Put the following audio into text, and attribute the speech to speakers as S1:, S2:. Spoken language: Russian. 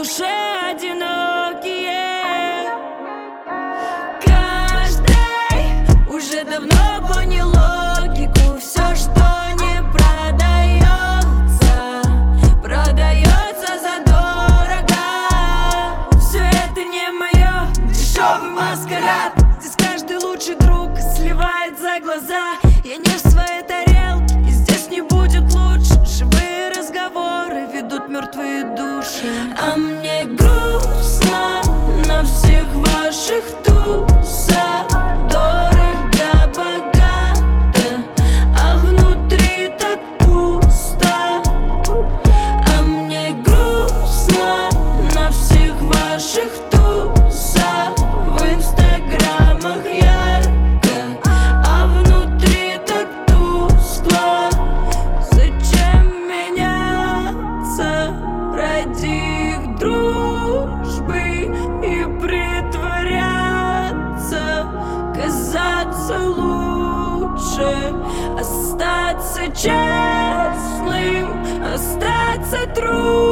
S1: душе одинокие. Каждый уже давно понял логику. Все, что не продается, продается задорого. Все это не мое, дешевый маскарад. Здесь каждый лучший друг сливает за глаза. Я не в своей тарелке, и здесь не будет лучше. Живые разговоры ведут мертвые души. А мне грустно на всех ваших тусах. Дорого, богато, а внутри так пусто. А мне грустно на всех ваших тусах. В инстаграмах ярко, а внутри так тускло. Зачем меняться ради их дружбы и притворяться? Казаться лучше, остаться честным, остаться трудным.